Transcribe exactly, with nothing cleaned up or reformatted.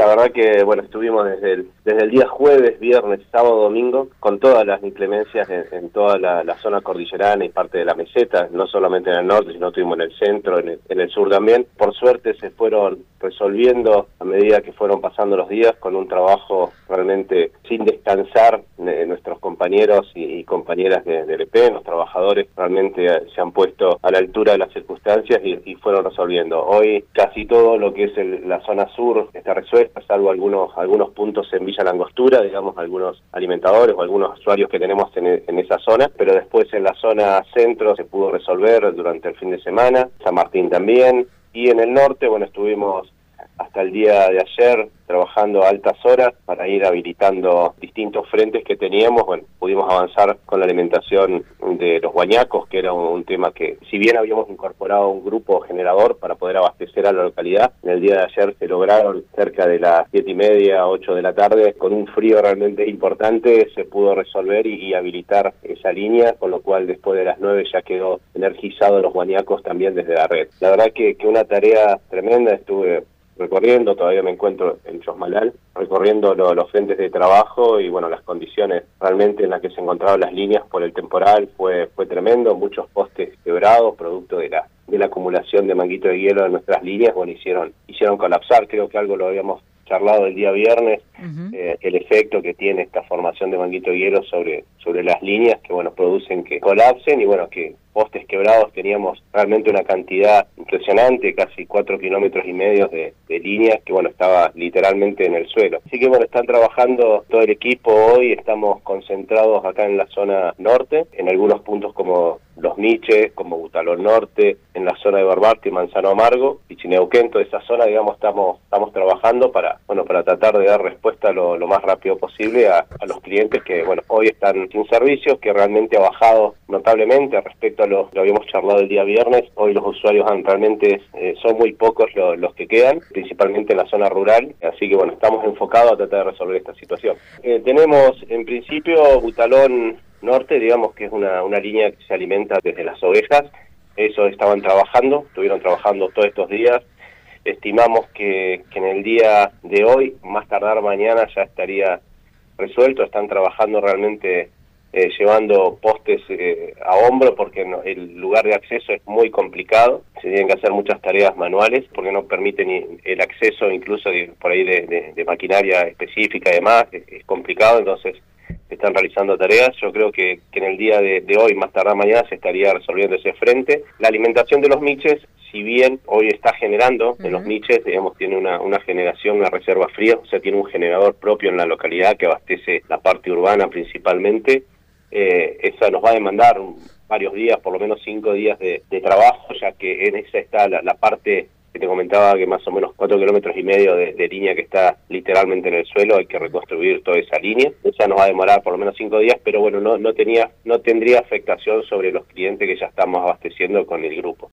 La verdad que, bueno, estuvimos desde el, desde el día jueves, viernes, sábado, domingo, con todas las inclemencias en, en toda la, la zona cordillerana y parte de la meseta, no solamente en el norte, sino estuvimos en el centro, en el, en el sur también. Por suerte se fueron resolviendo a medida que fueron pasando los días, con un trabajo realmente sin descansar. Eh, nuestros compañeros y, y compañeras de, del E P, los trabajadores, realmente eh, se han puesto a la altura de las circunstancias y, y fueron resolviendo. Hoy casi todo lo que es el, la zona sur está resuelta, salvo algunos algunos puntos en Villa Langostura, digamos, algunos alimentadores o algunos usuarios que tenemos en, en esa zona, pero después en la zona centro se pudo resolver durante el fin de semana, San Martín también, y en el norte, bueno, estuvimos hasta el día de ayer trabajando a altas horas para ir habilitando distintos frentes que teníamos. Bueno, pudimos avanzar con la alimentación de los guañacos, que era un, un tema que, si bien habíamos incorporado un grupo generador para poder abastecer a la localidad, en el día de ayer se lograron cerca de las siete y media, ocho de la tarde, con un frío realmente importante, se pudo resolver y, y habilitar esa línea, con lo cual después de las nueve ya quedó energizado los guañacos también desde la red. La verdad que, que una tarea tremenda. Estuve recorriendo, todavía me encuentro en Chosmalal, recorriendo lo, los frentes de trabajo y bueno, las condiciones realmente en las que se encontraban las líneas por el temporal fue fue tremendo, muchos postes quebrados, producto de la de la acumulación de manguito de hielo en nuestras líneas, bueno, hicieron hicieron colapsar. Creo que algo lo habíamos charlado el día viernes, uh-huh. eh, el efecto que tiene esta formación de manguito de hielo sobre sobre las líneas, que bueno, producen que colapsen y bueno, que postes quebrados. Teníamos realmente una cantidad impresionante, casi cuatro kilómetros y medio de, de líneas que bueno, estaba literalmente en el suelo. Así que bueno, están trabajando todo el equipo hoy, estamos concentrados acá en la zona norte, en algunos puntos como Los Miches, como Butalón Norte, en la zona de Barbarte, Manzano Amargo y Chineuquén. Toda esa zona, digamos, estamos estamos trabajando para bueno para tratar de dar respuesta lo, lo más rápido posible a, a los clientes que bueno, hoy están sin servicios, que realmente ha bajado notablemente respecto a lo, lo habíamos charlado el día viernes. Hoy los usuarios han, realmente eh, son muy pocos lo, los que quedan, principalmente en la zona rural, así que bueno, estamos enfocados a tratar de resolver esta situación. Eh, tenemos en principio Butalón Norte, digamos que es una, una línea que se alimenta desde las ovejas. Eso estaban trabajando, estuvieron trabajando todos estos días. Estimamos que, que en el día de hoy, más tardar mañana, ya estaría resuelto. Están trabajando realmente eh, llevando postes eh, a hombro, porque no, el lugar de acceso es muy complicado. Se tienen que hacer muchas tareas manuales porque no permiten ni el acceso incluso de, por ahí de, de, de maquinaria específica y demás. Es, es complicado, entonces están realizando tareas. Yo creo que, que en el día de, de hoy, más tardar mañana, se estaría resolviendo ese frente. La alimentación de los Miches, si bien hoy está generando en los Miches, digamos, tiene una, una generación, una reserva fría, o sea, tiene un generador propio en la localidad que abastece la parte urbana principalmente. Eh, esa nos va a demandar varios días, por lo menos cinco días de, de trabajo, ya que en esa está la, la parte que te comentaba, que más o menos cuatro kilómetros y medio de, de línea que está literalmente en el suelo. Hay que reconstruir toda esa línea. Esa nos va a demorar por lo menos cinco días, pero bueno, no, no tenía, no tendría afectación sobre los clientes que ya estamos abasteciendo con el grupo.